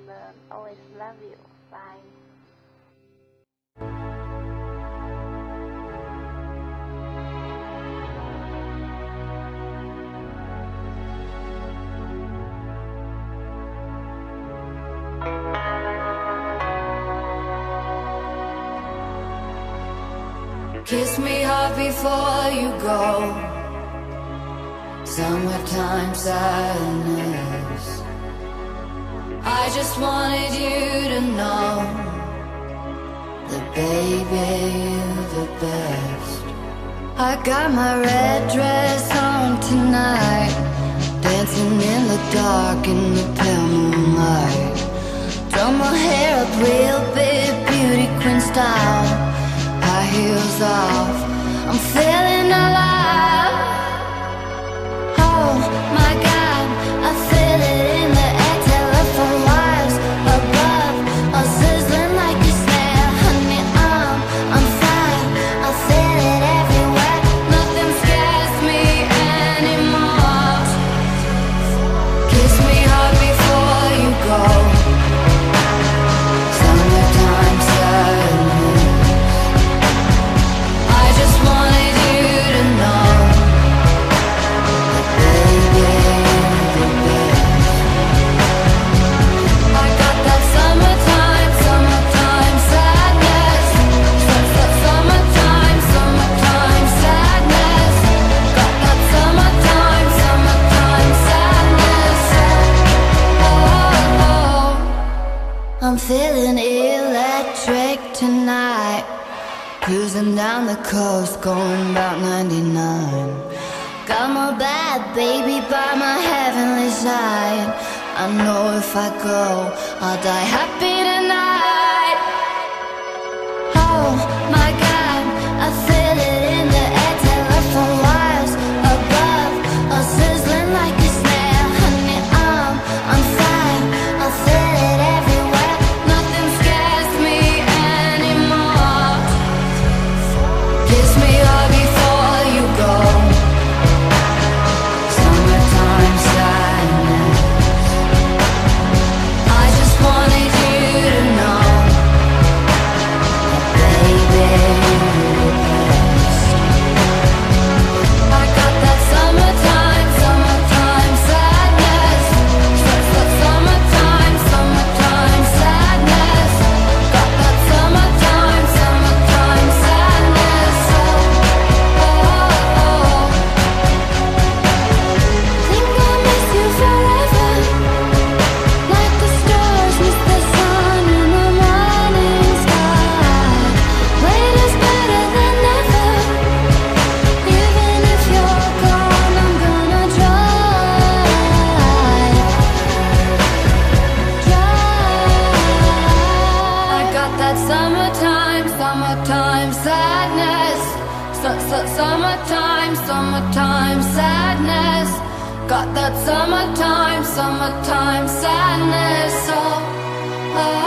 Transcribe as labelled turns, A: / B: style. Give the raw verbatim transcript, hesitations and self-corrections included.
A: uh, always love you. Bye.
B: Kiss me hard before you go. Summertime sadness. I just wanted you to know that baby, you're the best. I got my red dress on tonight, dancing in the dark in the pale moonlight. Done my hair up real big, beauty queen style. High heels off, I'm feeling alive. Oh my God, I feel it in the air. Telephone wires above, all sizzling like a snare. Honey, I'm on fire, I feel it everywhere. Nothing scares me anymore. Kiss me hard before you go. Summertime sadness. I just wanted you to know that baby, you're the best. I got that summertime, summertime sadness. Su- su- Summertime, summertime sadness. Got that summertime, summertime sadness. Oh, oh. I'm feeling electric tonight. Cruising down the coast, going about ninety-nine. Got my bad baby by my heavenly side. I know if I go, I'll die happy tonight. Oh my God, I feel it in the air. Telephone wires above, all sizzling like a snare. Honey, I'm on fire, I feel it everywhere. Nothing scares me anymore. Kiss me hard before you go. Summertime sadness. I just wanted you to know that baby, you're the best. I got that summertime, summertime sadness. Su- su- Summertime, summertime sadness. Got that summertime, summertime sadness. Oh, oh, oh. Think I'll miss you forever, like the stars miss the sun in the morning sky. Wait is better than never. Even if you're gone, I'm gonna try, try. I got that summertime, summertime sadness. Su- su- Summertime, summertime sadness. Got that summertime, summertime sadness. Oh, oh.